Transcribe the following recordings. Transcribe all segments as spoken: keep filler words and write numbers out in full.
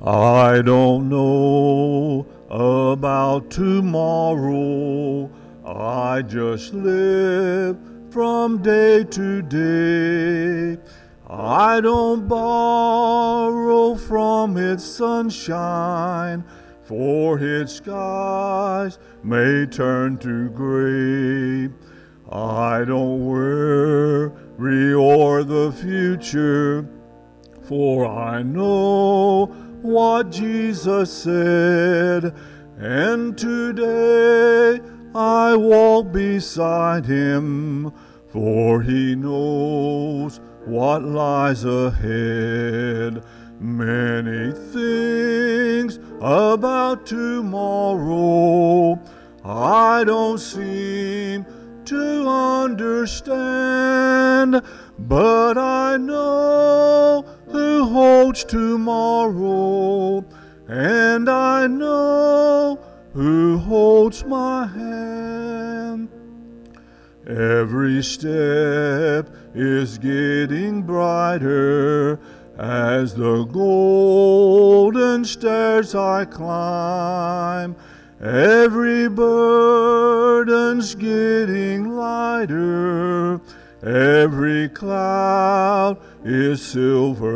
I don't know about tomorrow. I just live from day to day. I don't borrow from its sunshine, for its skies may turn to gray. I don't worry o'er the future, for I know what Jesus said, and today I walk beside him, for he knows what lies ahead. Many things about tomorrow I don't seem to understand, but I know who holds tomorrow, and I know who holds my hand. Every step is getting brighter as the golden stairs I climb. Every burden's getting lighter. Every cloud is silver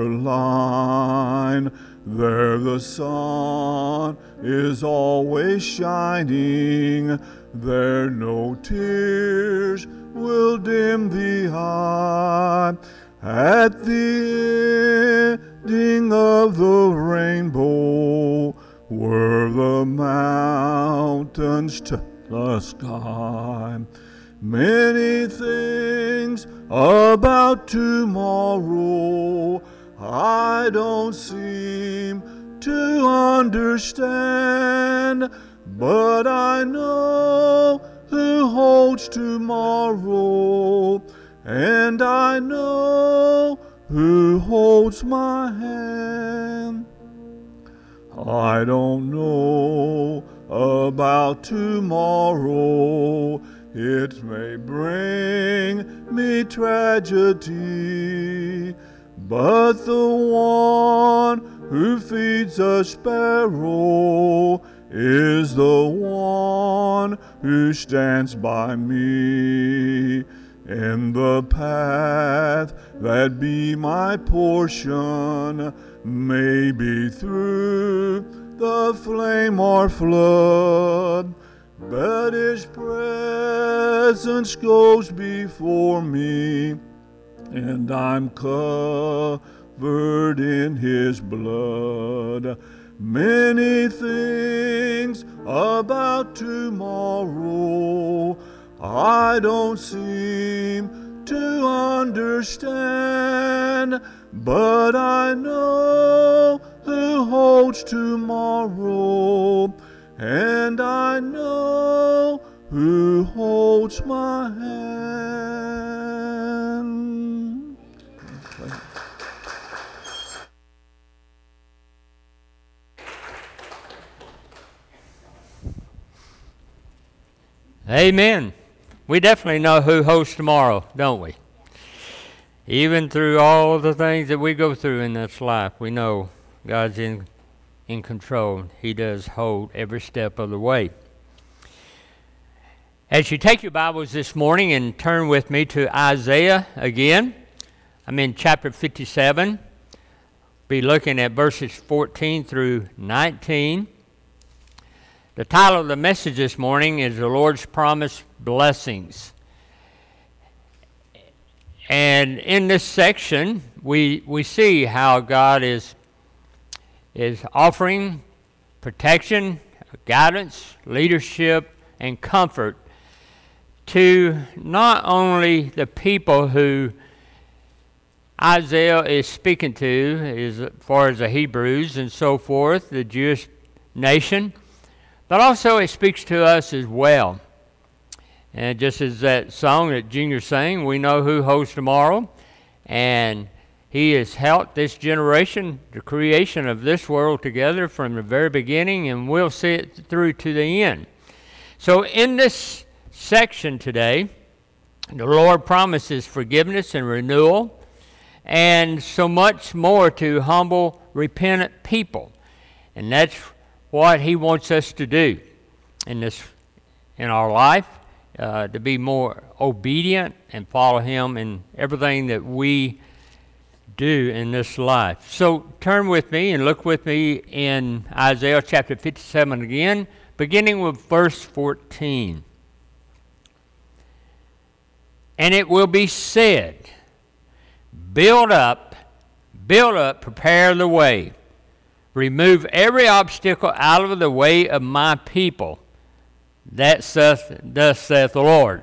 line. There the sun is always shining. There no tears will dim the eye. At the ending of the rainbow, where the mountains touch the sky. Many things about tomorrow I don't seem to understand, but I know who holds tomorrow, and I know who holds my hand. I don't know about tomorrow. It may bring me tragedy, but the one who feeds a sparrow is the one who stands by me. In the path that be my portion, maybe through the flame or flood, but his presence goes before me, and I'm covered in his blood. Many things about tomorrow I don't seem to understand, but I know who holds tomorrow, and I know who holds my hand. Amen. We definitely know who holds tomorrow, don't we? Even through all the things that we go through in this life, we know God's in in control. He does hold every step of the way. As you take your Bibles this morning and turn with me to Isaiah again, I'm in chapter fifty-seven. Be looking at verses fourteen through nineteen. The title of the message this morning is The Lord's Promised Blessings. And in this section, we we see how God is, is offering protection, guidance, leadership, and comfort to not only the people who Isaiah is speaking to, as far as the Hebrews and so forth, the Jewish nation, but also it speaks to us as well. And just as that song that Junior sang, we know who holds tomorrow, and he has helped this generation, the creation of this world together from the very beginning, and we'll see it through to the end. So in this section today, the Lord promises forgiveness and renewal, and so much more to humble, repentant people. And that's what he wants us to do in this, in our life, uh, to be more obedient and follow him in everything that we do in this life. So turn with me and look with me in Isaiah chapter fifty-seven again, beginning with verse fourteen. And it will be said, build up, build up, prepare the way. Remove every obstacle out of the way of my people. That saith, thus saith the Lord.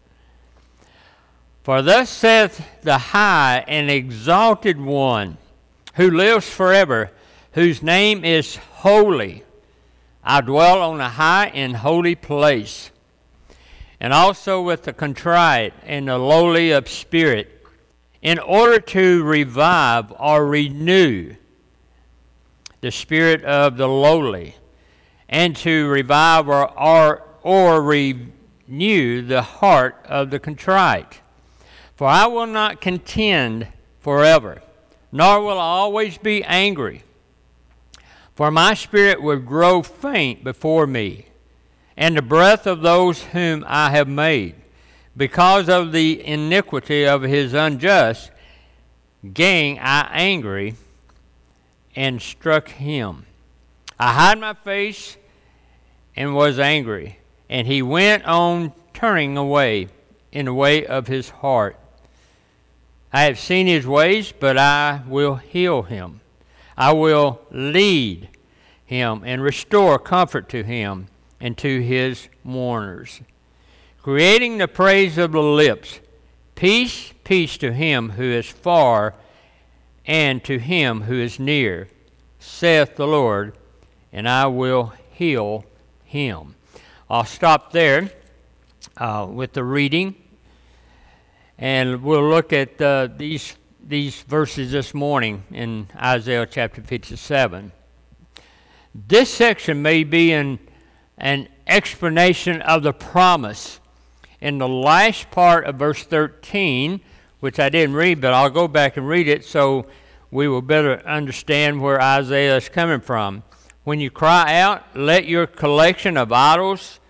For thus saith the high and exalted one, who lives forever, whose name is holy. I dwell on a high and holy place, and also with the contrite and the lowly of spirit, in order to revive or renew the spirit of the lowly, and to revive or, or, or renew the heart of the contrite. For I will not contend forever, nor will I always be angry. For my spirit will grow faint before me, and the breath of those whom I have made, because of the iniquity of his unjust, gang I angry, and struck him. I hid my face and was angry, and he went on turning away in the way of his heart. I have seen his ways, but I will heal him. I will lead him and restore comfort to him and to his mourners, creating the praise of the lips. Peace, peace to him who is far and to him who is near, saith the Lord, and I will heal him. I'll stop there uh, with the reading, and we'll look at uh, these these verses this morning in Isaiah chapter fifty-seven. This section may be an, an explanation of the promise in the last part of verse thirteen, which I didn't read, but I'll go back and read it so we will better understand where Isaiah is coming from. When you cry out, let your collection of idols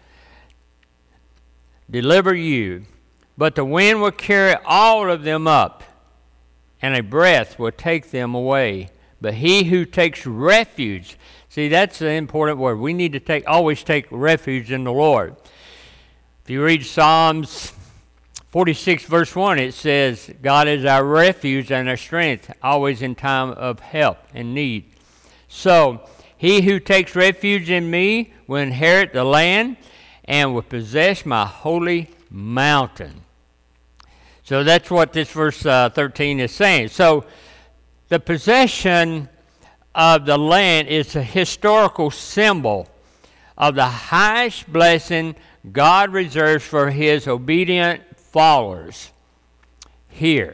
deliver you, but the wind will carry all of them up, and a breath will take them away. But he who takes refuge, see, that's the important word. We need to take always take refuge in the Lord. If you read Psalms forty-six, verse one, it says, God is our refuge and our strength, always in time of help and need. So, he who takes refuge in me will inherit the land and will possess my holy mountain. So that's what this verse uh, thirteen is saying. So the possession of the land is a historical symbol of the highest blessing God reserves for his obedient followers here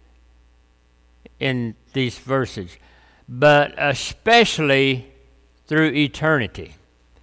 in these verses, but especially through eternity.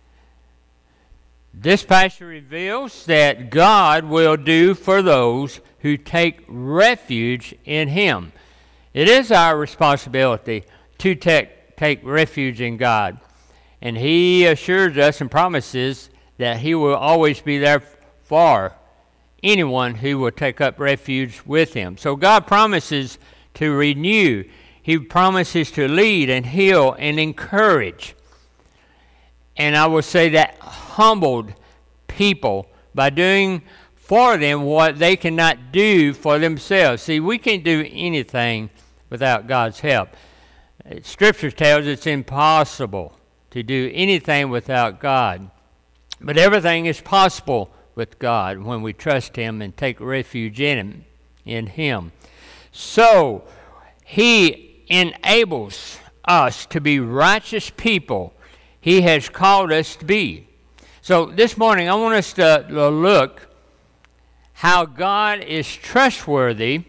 This passage reveals that God will do for those who take refuge in him. It is our responsibility to take, take refuge in God. And he assures us and promises that he will always be there for anyone who will take up refuge with him. So God promises to renew. He promises to lead and heal and encourage. And I will say that humbled people by doing for them what they cannot do for themselves. See, we can't do anything without God's help. Scripture tells it's impossible to do anything without God. But everything is possible with God when we trust him and take refuge in him. In him. So, he enables us to be righteous people he has called us to be. So this morning I want us to look how God is trustworthy,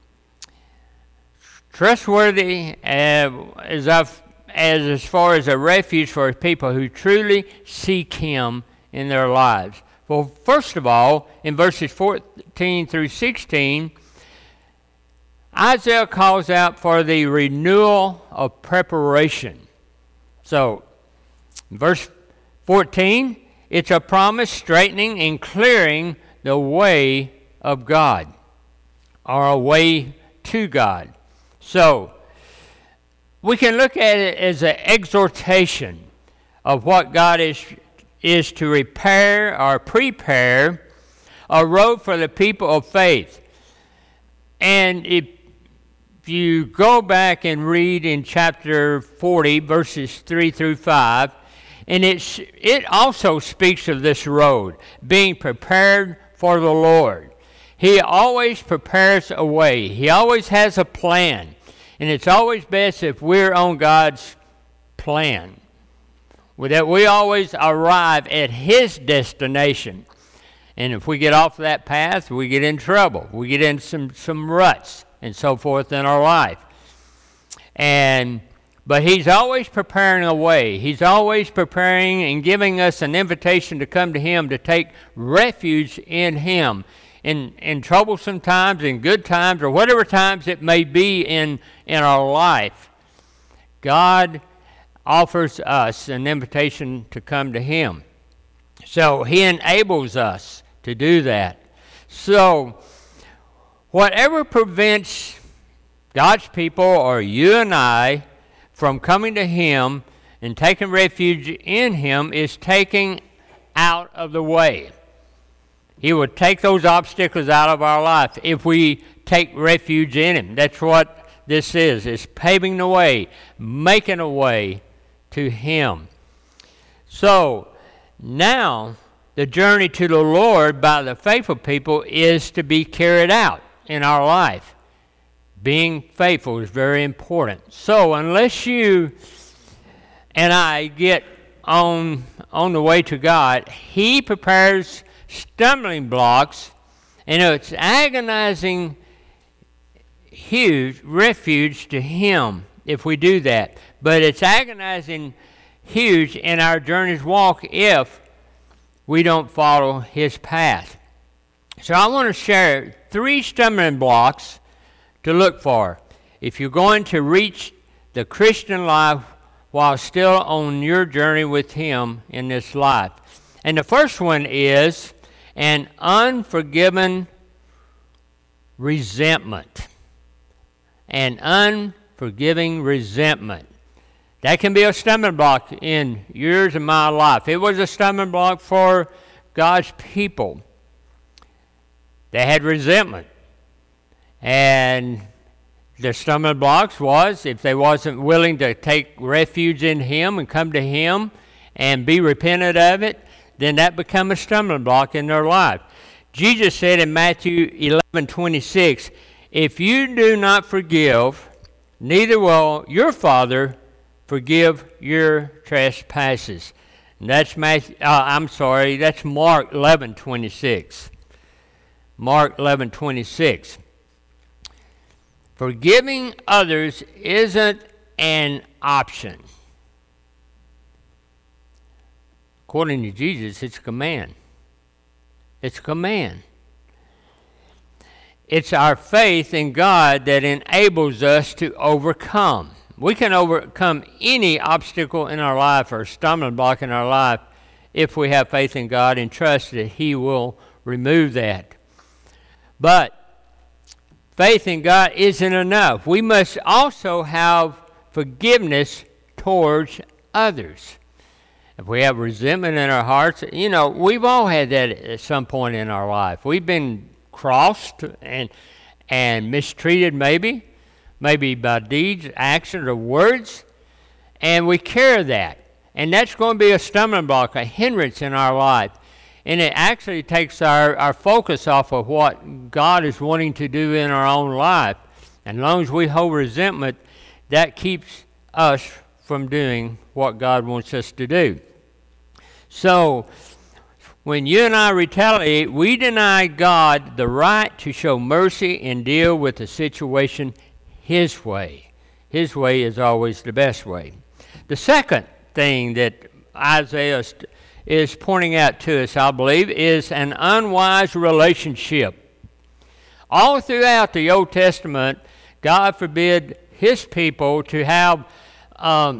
trustworthy as, as, I've, as as far as a refuge for people who truly seek him in their lives. Well, first of all, in verses fourteen through sixteen, Isaiah calls out for the renewal of preparation. So, Verse fourteen, it's a promise straightening and clearing the way of God, or a way to God. So, we can look at it as an exhortation of what God is, is to repair or prepare a road for the people of faith. And if you go back and read in chapter forty, verses three through five, and it's, it also speaks of this road, being prepared for the Lord. He always prepares a way. He always has a plan. And it's always best if we're on God's plan, that we always arrive at His destination. And if we get off that path, we get in trouble. We get in some, some ruts and so forth in our life. And but He's always preparing a way. He's always preparing and giving us an invitation to come to Him, to take refuge in Him. In, in troublesome times, in good times, or whatever times it may be in, in our life, God offers us an invitation to come to Him. So He enables us to do that. So whatever prevents God's people or you and I from coming to Him and taking refuge in Him is taking out of the way. He will take those obstacles out of our life if we take refuge in Him. That's what this is. It's paving the way, making a way to Him. So now the journey to the Lord by the faithful people is to be carried out in our life. Being faithful is very important. So unless you and I get on, on the way to God, He prepares stumbling blocks, and it's agonizing huge refuge to Him if we do that. But it's agonizing huge in our journey's walk if we don't follow His path. So I want to share three stumbling blocks to look for if you're going to reach the Christian life while still on your journey with Him in this life. And the first one is an unforgiven resentment. An unforgiving resentment. That can be a stumbling block in yours and my life. It was a stumbling block for God's people. They had resentment. And the stumbling blocks was if they wasn't willing to take refuge in Him and come to Him and be repentant of it, then that become a stumbling block in their life. Jesus said in Matthew eleven twenty-six, if you do not forgive, neither will your Father forgive your trespasses. And that's Matthew, uh, I'm sorry, that's Mark eleven twenty-six. Mark eleven twenty-six. Forgiving others isn't an option. According to Jesus, it's a command. It's a command. It's our faith in God that enables us to overcome. We can overcome any obstacle in our life or stumbling block in our life if we have faith in God and trust that He will remove that. But faith in God isn't enough. We must also have forgiveness towards others. If we have resentment in our hearts, you know, we've all had that at some point in our life. We've been crossed and and mistreated maybe, maybe by deeds, actions, or words, and we carry that. And that's going to be a stumbling block, a hindrance in our life. And it actually takes our, our focus off of what God is wanting to do in our own life. And as long as we hold resentment, that keeps us from doing what God wants us to do. So, when you and I retaliate, we deny God the right to show mercy and deal with the situation His way. His way is always the best way. The second thing that Isaiah is pointing out to us, I believe, is an unwise relationship. All throughout the Old Testament, God forbid His people to have um,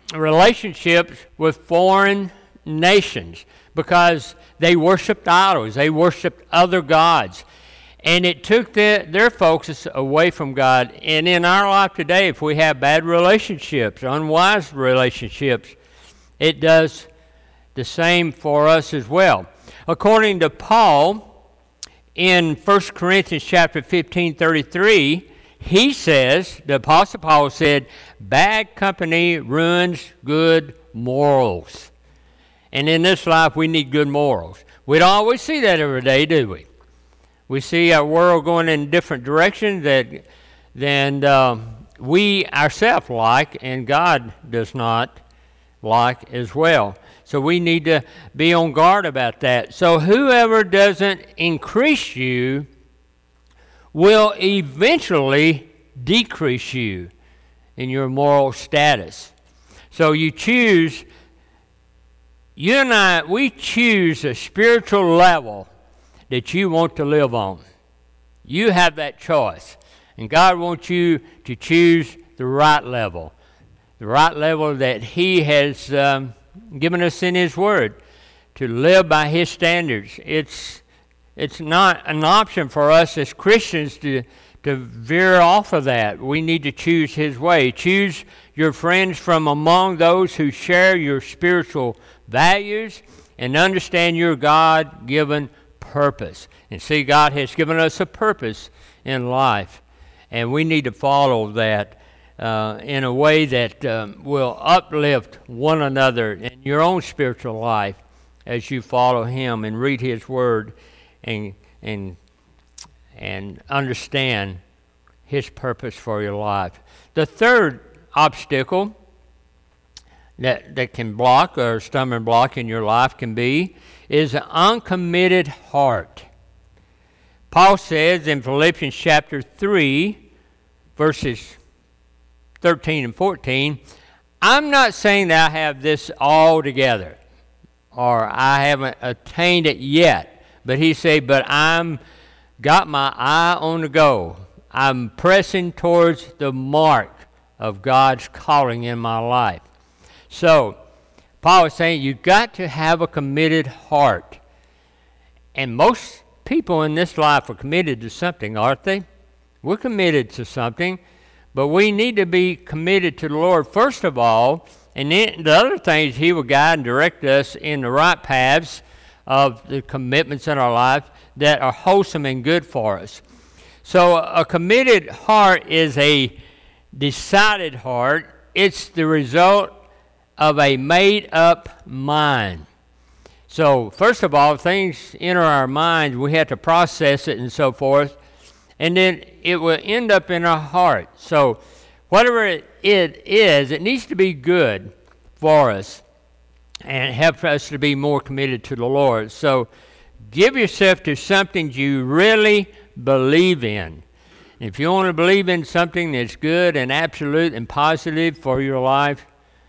relationships with foreign nations because they worshiped idols. They worshiped other gods. And it took the, their focus away from God. And in our life today, if we have bad relationships, unwise relationships, it does the same for us as well. According to Paul, in First Corinthians chapter fifteen, thirty-three, he says, the Apostle Paul said, bad company ruins good morals. And in this life, we need good morals. We don't always see that every day, do we? We see our world going in different directions that than um, we ourselves like, and God does not like as well. So we need to be on guard about that. So whoever doesn't increase you will eventually decrease you in your moral status. So you choose, you and I, we choose a spiritual level that you want to live on. You have that choice. And God wants you to choose the right level, the right level that He has um, given us in His Word, to live by His standards. It's it's not an option for us as Christians to, to veer off of that. We need to choose His way. Choose your friends from among those who share your spiritual values and understand your God-given purpose. And see, God has given us a purpose in life, and we need to follow that uh, in a way that um, will uplift one another in your own spiritual life as you follow Him and read His Word and and and understand His purpose for your life. The third obstacle that that can block or stumbling block in your life can be is an uncommitted heart. Paul says in Philippians chapter three, verses thirteen and fourteen, I'm not saying that I have this all together or I haven't attained it yet, but he said, but I'm got my eye on the goal. I'm pressing towards the mark of God's calling in my life. So, Paul is saying you've got to have a committed heart. And most people in this life are committed to something, aren't they? We're committed to something, but we need to be committed to the Lord first of all, and then the other things He will guide and direct us in the right paths of the commitments in our life that are wholesome and good for us. So a committed heart is a decided heart. It's the result of a made-up mind. So, first of all, things enter our minds, we have to process it and so forth, and then it will end up in our heart. So, whatever it, it is, it needs to be good for us and help us to be more committed to the Lord. So, give yourself to something you really believe in. If you want to believe in something that's good and absolute and positive for your life,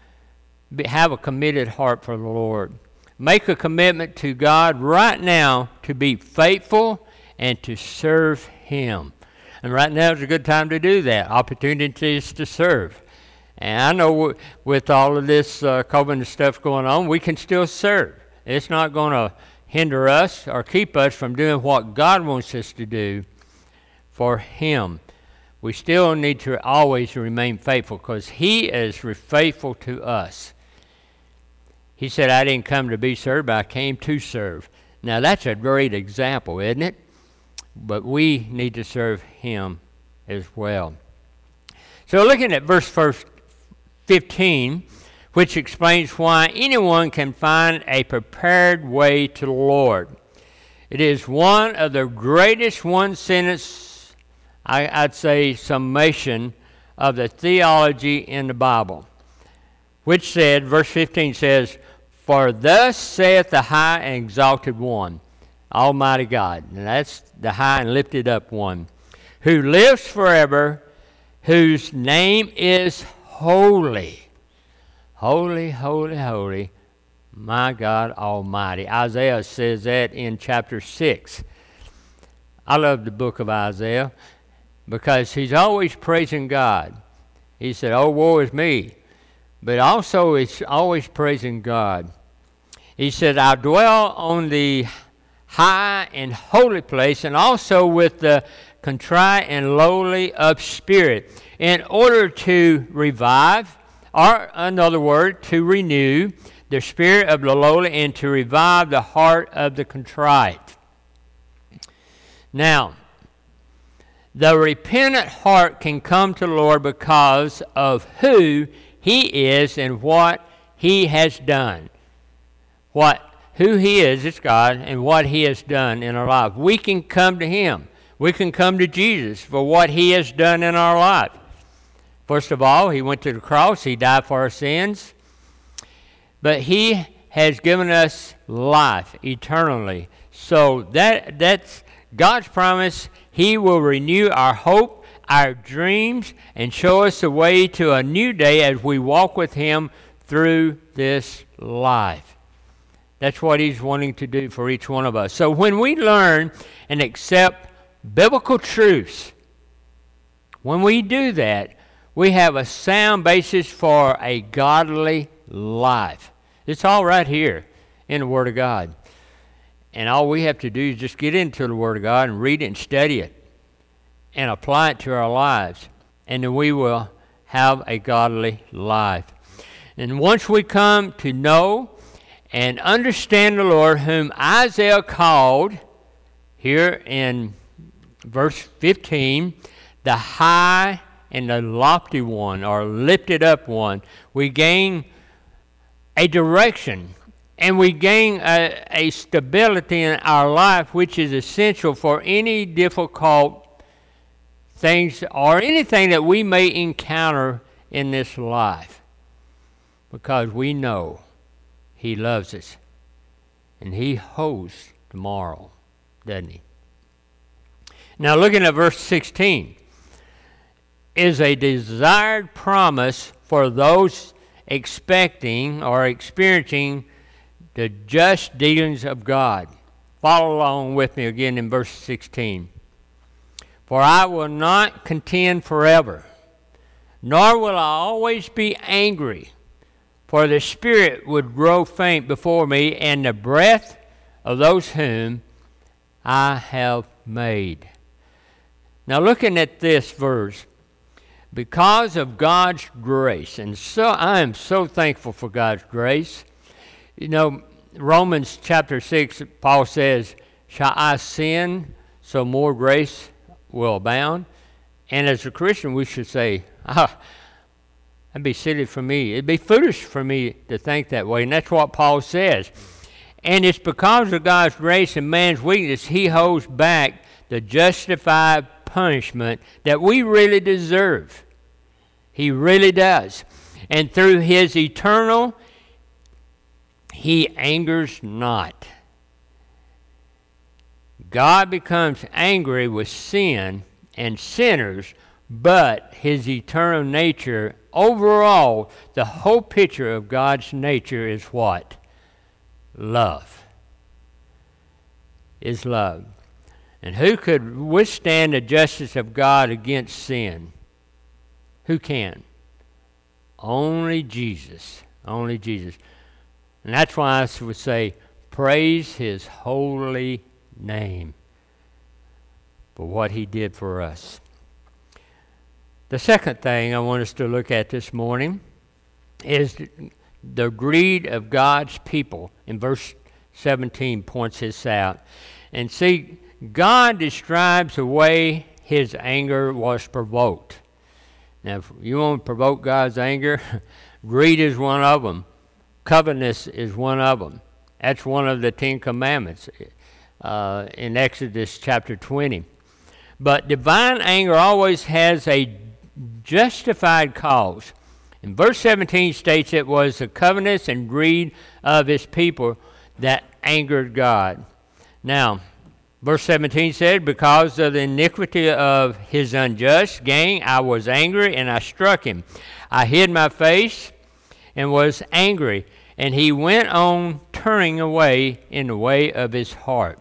have a committed heart for the Lord. Make a commitment to God right now to be faithful and to serve Him. And right now is a good time to do that. Opportunities to serve. And I know w- with all of this uh, COVID stuff going on, we can still serve. It's not going to hinder us or keep us from doing what God wants us to do for Him. We still need to always remain faithful because He is faithful to us. He said, I didn't come to be served, but I came to serve. Now, that's a great example, isn't it? But we need to serve Him as well. So looking at verse fifteen, which explains why anyone can find a prepared way to the Lord. It is one of the greatest one-sentence, I, I'd say, summation of the theology in the Bible, which said, verse fifteen says, for thus saith the high and exalted one, Almighty God, and that's the high and lifted up one, who lives forever, whose name is holy. Holy, holy, holy, my God Almighty. Isaiah says that in chapter six. I love the book of Isaiah because he's always praising God. He said, oh, woe is me. but also it's always praising God. He said, I dwell on the high and holy place, and also with the contrite and lowly of spirit, in order to revive, or another word, to renew the spirit of the lowly, and to revive the heart of the contrite. Now, the repentant heart can come to the Lord because of who He is and what He has done. What, who He is, it's God, and what He has done in our life. We can come to Him. We can come to Jesus for what He has done in our life. First of all, He went to the cross. He died for our sins. But He has given us life eternally. So that that's God's promise. He will renew our hope, our dreams, and show us the way to a new day as we walk with Him through this life. That's what He's wanting to do for each one of us. So when we learn and accept biblical truths, when we do that, we have a sound basis for a godly life. It's all right here in the Word of God. And all we have to do is just get into the Word of God and read it and study it and apply it to our lives. And then we will have a godly life. And once we come to know and understand the Lord, whom Isaiah called, here in verse fifteen, the high and the lofty one, or lifted up one, we gain a direction, and we gain a, a stability in our life, which is essential for any difficult things or anything that we may encounter in this life, because we know He loves us, and He holds tomorrow, doesn't He? Now, looking at verse sixteen, is a desired promise for those expecting or experiencing the just dealings of God. Follow along with me again in verse sixteen. For I will not contend forever, nor will I always be angry, for the spirit would grow faint before me, and the breath of those whom I have made. Now, looking at this verse, because of God's grace, and so I am so thankful for God's grace. You know, Romans chapter six, Paul says, shall I sin so more grace will abound? And as a Christian, we should say, ah, that'd be silly for me. It'd be foolish for me to think that way. And that's what Paul says. And it's because of God's grace and man's weakness, He holds back the justified punishment that we really deserve. He really does. And through His eternal, He angers not. God becomes angry with sin and sinners, but His eternal nature, overall, the whole picture of God's nature is what? Love. Is love. And who could withstand the justice of God against sin? Who can? Only Jesus. Only Jesus. And that's why I would say, praise His holy name for what He did for us. The second thing I want us to look at this morning is the greed of God's people. In verse seventeen points this out. And see, God describes the way His anger was provoked. Now, if you want to provoke God's anger, greed is one of them. Covetousness is one of them. That's one of the Ten Commandments uh, in Exodus chapter twenty. But divine anger always has a justified cause. And verse seventeen states it was the covetousness and greed of His people that angered God. Now, verse seventeen said, because of the iniquity of his unjust gain, I was angry and I struck him. I hid my face and was angry, and he went on turning away in the way of his heart.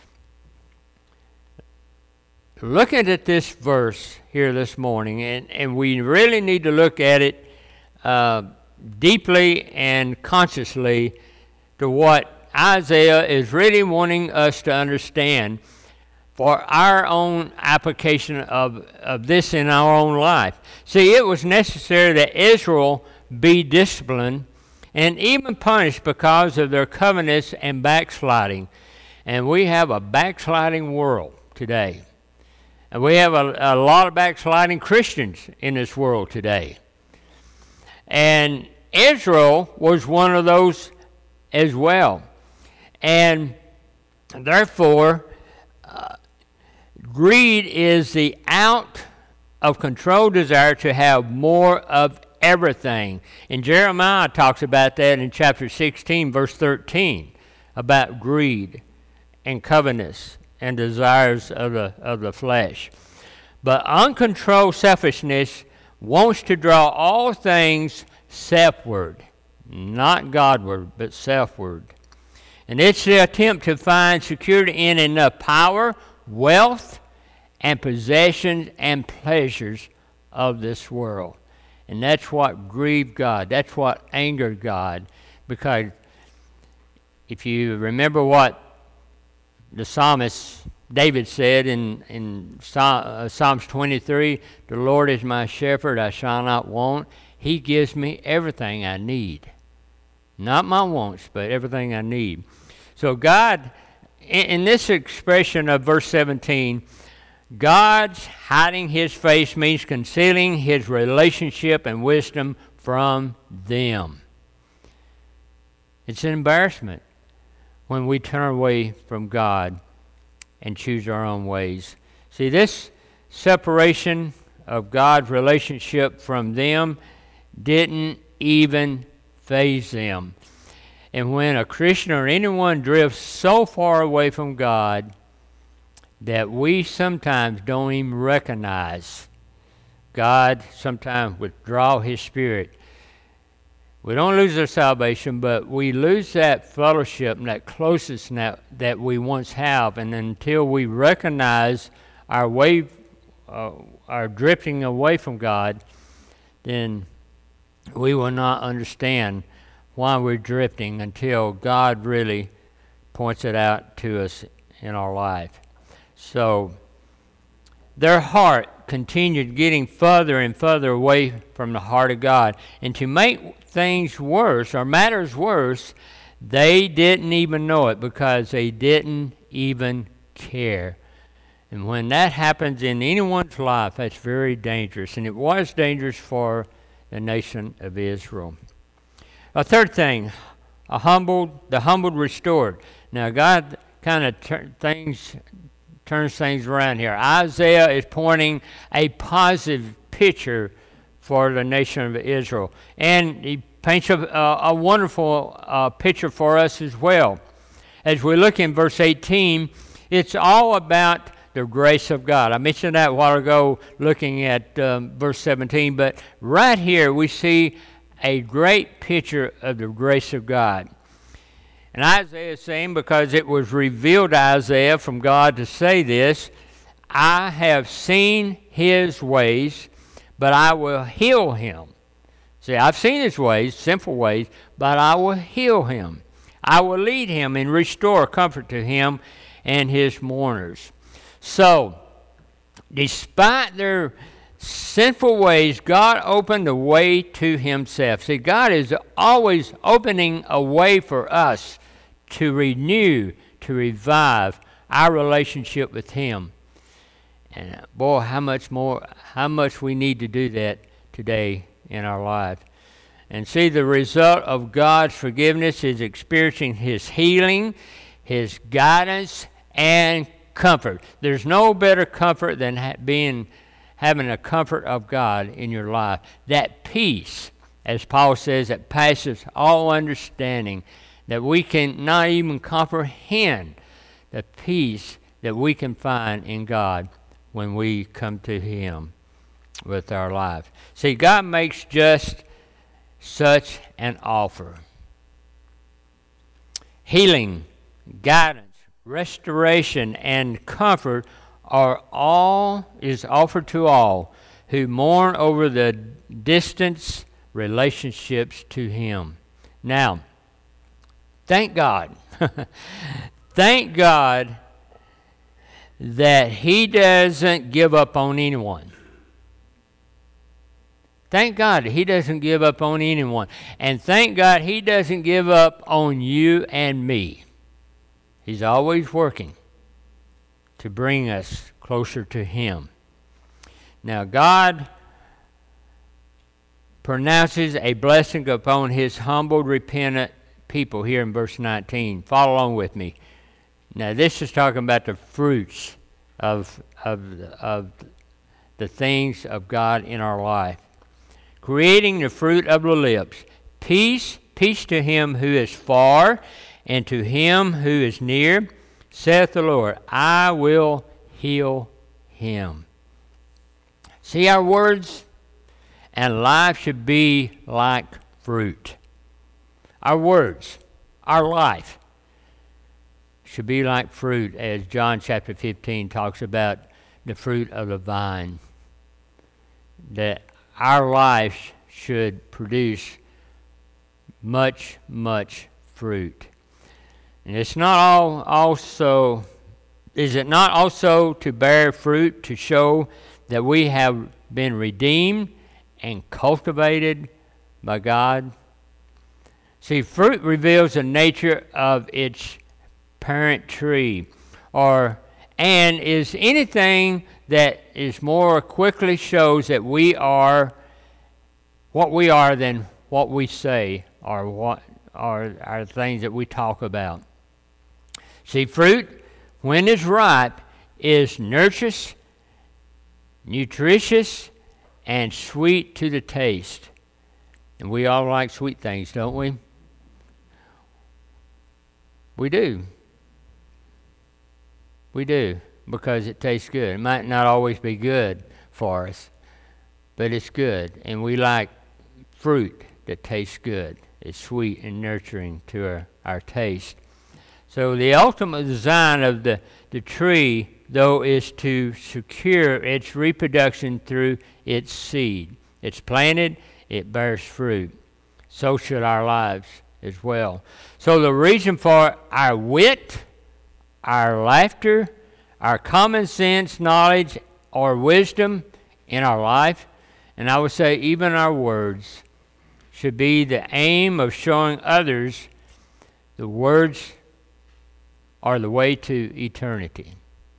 Looking at this verse here this morning, and, and we really need to look at it uh, deeply and consciously to what Isaiah is really wanting us to understand for our own application of, of this in our own life. See, it was necessary that Israel be disciplined and even punished because of their covetous and backsliding. And we have a backsliding world today. And we have a, a lot of backsliding Christians in this world today. And Israel was one of those as well. And therefore, uh, greed is the out of control desire to have more of everything. And Jeremiah talks about that in chapter sixteen, verse thirteen, about greed and covetousness and desires of the, of the flesh. But uncontrolled selfishness wants to draw all things selfward, not Godward, but selfward. And it's the attempt to find security in enough power, wealth, and possessions and pleasures of this world. And that's what grieved God. That's what angered God. Because if you remember what the psalmist David said in, in Psalms twenty-three, the Lord is my shepherd, I shall not want. He gives me everything I need. Not my wants, but everything I need. So God, in, in this expression of verse seventeen, God's hiding his face means concealing his relationship and wisdom from them. It's an embarrassment when we turn away from God and choose our own ways. See, this separation of God's relationship from them didn't even faze them. And when a Christian or anyone drifts so far away from God that we sometimes don't even recognize, God sometimes withdraw his Spirit. We don't lose our salvation, but we lose that fellowship and that closeness that, that we once have. And until we recognize our way, uh, our drifting away from God, then we will not understand why we're drifting until God really points it out to us in our life. So their heart continued getting further and further away from the heart of God. And to make things worse, or matters worse, they didn't even know it because they didn't even care. And when that happens in anyone's life, that's very dangerous. And it was dangerous for the nation of Israel. A third thing, a humbled, the humbled restored. Now God kind of tur- things turns things around here. Isaiah is pointing a positive picture for the nation of Israel. And he paints a, a, a wonderful uh, picture for us as well. As we look in verse eighteen, it's all about the grace of God. I mentioned that a while ago looking at um, verse seventeen, but right here we see a great picture of the grace of God. And Isaiah is saying, because it was revealed to Isaiah from God to say this, I have seen his ways, but I will heal him. See, I've seen his ways, sinful ways, but I will heal him. I will lead him and restore comfort to him and his mourners. So, despite their sinful ways, God opened the way to himself. See, God is always opening a way for us to renew, to revive our relationship with him. And boy, how much more, how much we need to do that today in our life. And see, the result of God's forgiveness is experiencing his healing, his guidance, and comfort. There's no better comfort than ha- being having a comfort of God in your life. That peace, as Paul says, that passes all understanding, that we can not even comprehend the peace that we can find in God when we come to him with our life. See, God makes just such an offer. Healing, guidance, restoration, and comfort are all is offered to all who mourn over the distance relationships to Him. Now, thank God. Thank God that He doesn't give up on anyone. Thank God He doesn't give up on anyone. And thank God He doesn't give up on you and me. He's always working to bring us closer to Him. Now, God pronounces a blessing upon His humbled, repentant people here in verse nineteen. Follow along with me. Now, this is talking about the fruits of, of, of the things of God in our life. Creating the fruit of the lips. Peace, peace to him who is far, and to him who is near, saith the Lord, I will heal him. See, our words and life should be like fruit. Our words, our life, should be like fruit, as John chapter fifteen talks about the fruit of the vine. That our life should produce much, much fruit. And it's not all also, is it not also to bear fruit to show that we have been redeemed and cultivated by God? See, fruit reveals the nature of its parent tree, or and is anything that is more quickly shows that we are what we are than what we say, or what are are things that we talk about. See, fruit, when it's ripe, is nutritious, nutritious, and sweet to the taste. And we all like sweet things, don't we? We do. We do, because it tastes good. It might not always be good for us, but it's good. And we like fruit that tastes good. It's sweet and nurturing to our, our taste. So the ultimate design of the, the tree, though, is to secure its reproduction through its seed. It's planted, it bears fruit. So should our lives as well. So the reason for our wit, our laughter, our common sense, knowledge, or wisdom in our life, and I would say even our words, should be the aim of showing others the words are the way to eternity.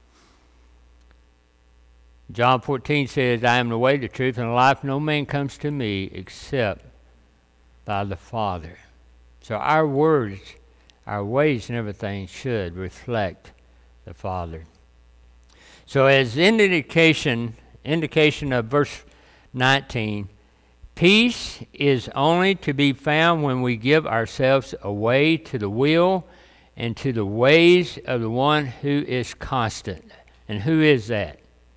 John fourteen says, I am the way, the truth, and the life. No man comes to me except by the Father. So our words, our ways and everything should reflect the Father. So as indication, indication of verse nineteen, peace is only to be found when we give ourselves away to the will and to the ways of the one who is constant. And who is that?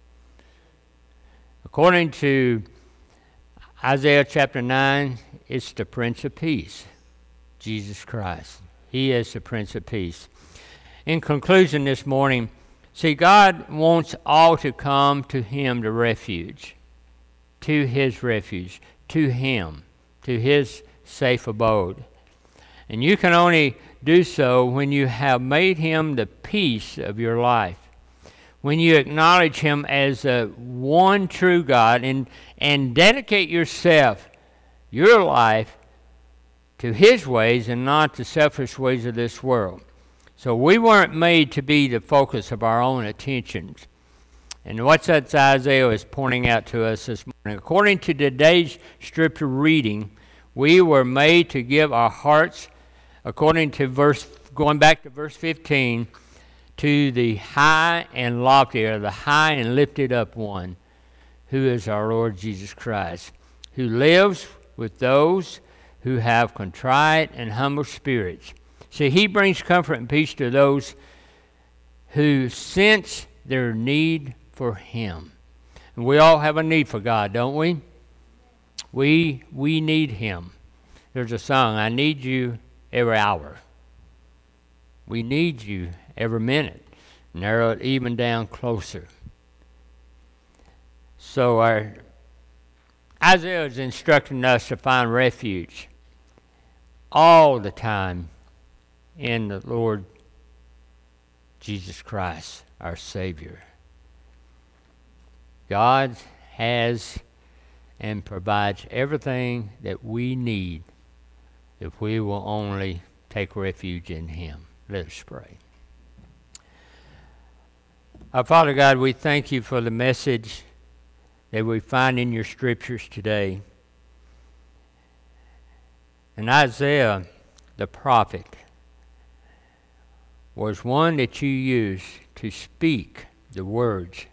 According to Isaiah chapter nine, it's the Prince of Peace, Jesus Christ. He is the Prince of Peace. In conclusion this morning, see, God wants all to come to Him to refuge, to His refuge, to Him, to His safe abode. And you can only do so when you have made Him the peace of your life, when you acknowledge Him as the one true God and, and dedicate yourself, your life, to His ways and not the selfish ways of this world. So we weren't made to be the focus of our own attentions. And what that Isaiah is pointing out to us this morning. According to today's scripture reading, we were made to give our hearts, according to verse, going back to verse fifteen, to the high and lofty, or the high and lifted up one, who is our Lord Jesus Christ, who lives with those who have contrite and humble spirits. See, He brings comfort and peace to those who sense their need for Him. And we all have a need for God, don't we? We we need Him. There's a song, I need you every hour. We need you every minute. Narrow it even down closer. So our Isaiah is instructing us to find refuge all the time in the Lord Jesus Christ, our Savior. God has and provides everything that we need if we will only take refuge in Him. Let us pray. Our Father God, we thank you for the message that we find in your scriptures today. And Isaiah, the prophet, was one that you used to speak the words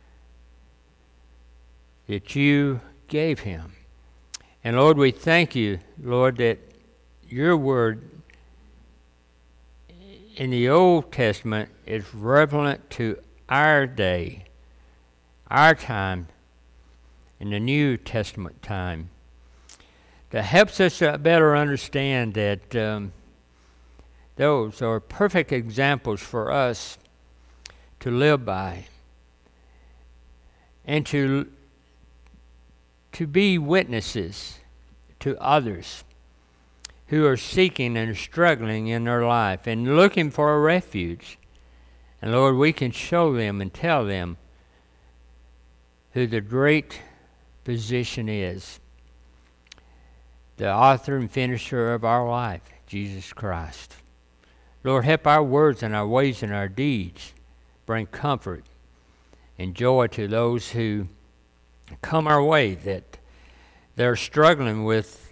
that you gave him. And Lord, we thank you, Lord, that your word in the Old Testament is relevant to our day, our time, in the New Testament time. That helps us to better understand that um, those are perfect examples for us to live by and to to be witnesses to others who are seeking and struggling in their life and looking for a refuge. And Lord, we can show them and tell them who the great physician is, the author and finisher of our life, Jesus Christ. Lord, help our words and our ways and our deeds bring comfort and joy to those who come our way, that they're struggling with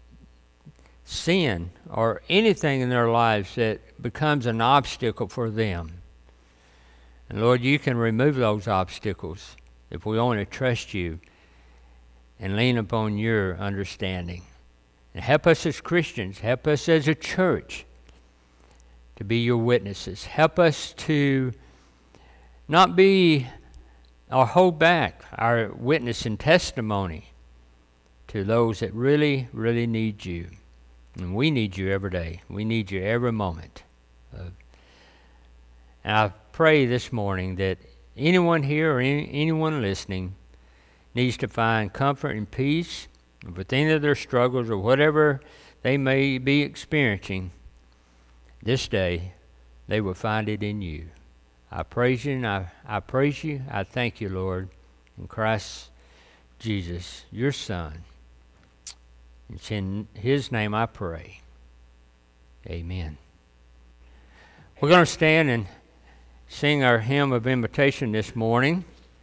sin or anything in their lives that becomes an obstacle for them. And Lord, you can remove those obstacles if we want to trust you and lean upon your understanding. And help us as Christians, help us as a church to be your witnesses. Help us to not be or hold back our witness and testimony to those that really, really need you. And we need you every day. We need you every moment. Uh, and I pray this morning that anyone here or any, anyone listening needs to find comfort and peace with any of their struggles or whatever they may be experiencing this day. They will find it in you. I praise you, and I, I praise you. I thank you, Lord, in Christ Jesus, your Son. It's in his name I pray. Amen. We're going to stand and sing our hymn of invitation this morning.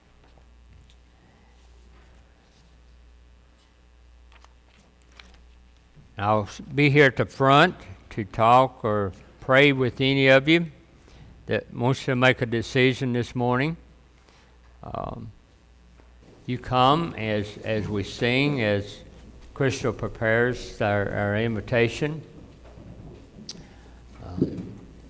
I'll be here at the front to talk or pray with any of you that wants to make a decision this morning. Um, you come as as we sing, as Crystal prepares our, our invitation. Um,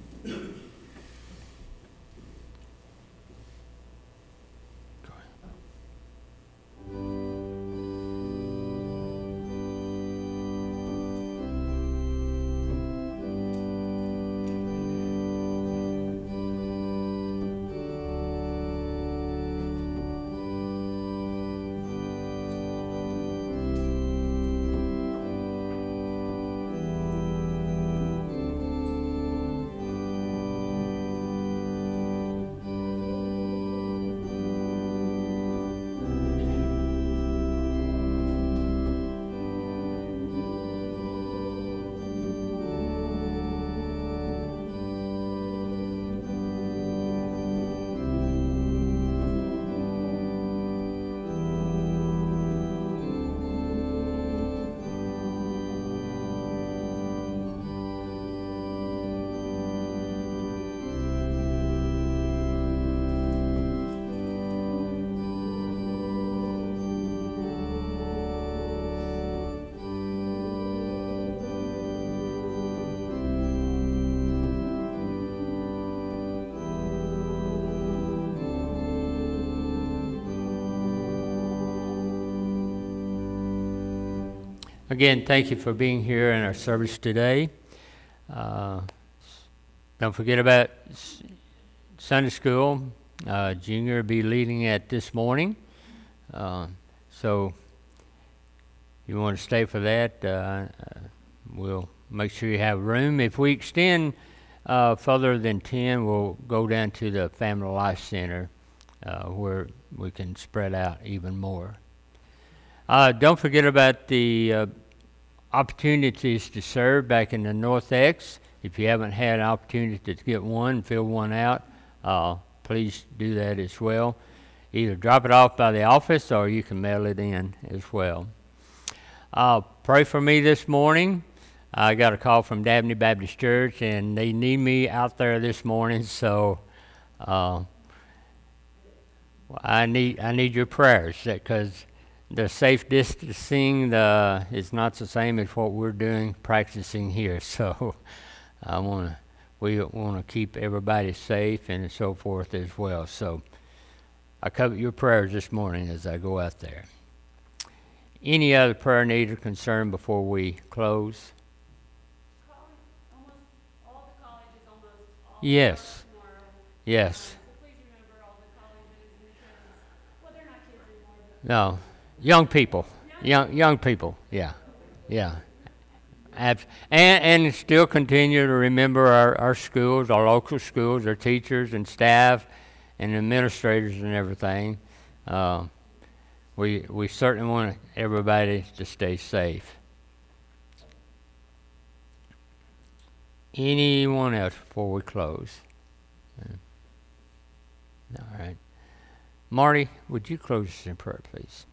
Again, thank you for being here in our service today. Uh, don't forget about S- Sunday school. Uh, Junior will be leading it this morning. Uh, so you want to stay for that, uh, uh, we'll make sure you have room. If we extend uh, further than ten, we'll go down to the Family Life Center uh, where we can spread out even more. Uh, don't forget about the uh, opportunities to serve back in the North X. If you haven't had an opportunity to get one, fill one out, uh, please do that as well. Either drop it off by the office or you can mail it in as well. Uh, pray for me this morning. I got a call from Dabney Baptist Church, and they need me out there this morning, so uh, I need I need your prayers, because the safe distancing the, is not the same as what we're doing, practicing here. So I want to we want to keep everybody safe and so forth as well. So I covet your prayers this morning as I go out there. Any other prayer need or concern before we close? Almost all the colleges, almost all Yes. tomorrow. Yes. So please remember all the colleges and kids. Well, they're not kids anymore, but No. Young people. Young young people. Yeah. Yeah. Abs- and and still continue to remember our, our schools, our local schools, our teachers and staff and administrators and everything. Uh, we we certainly want everybody to stay safe. Anyone else before we close? Uh, All right. Marty, would you close us in prayer, please?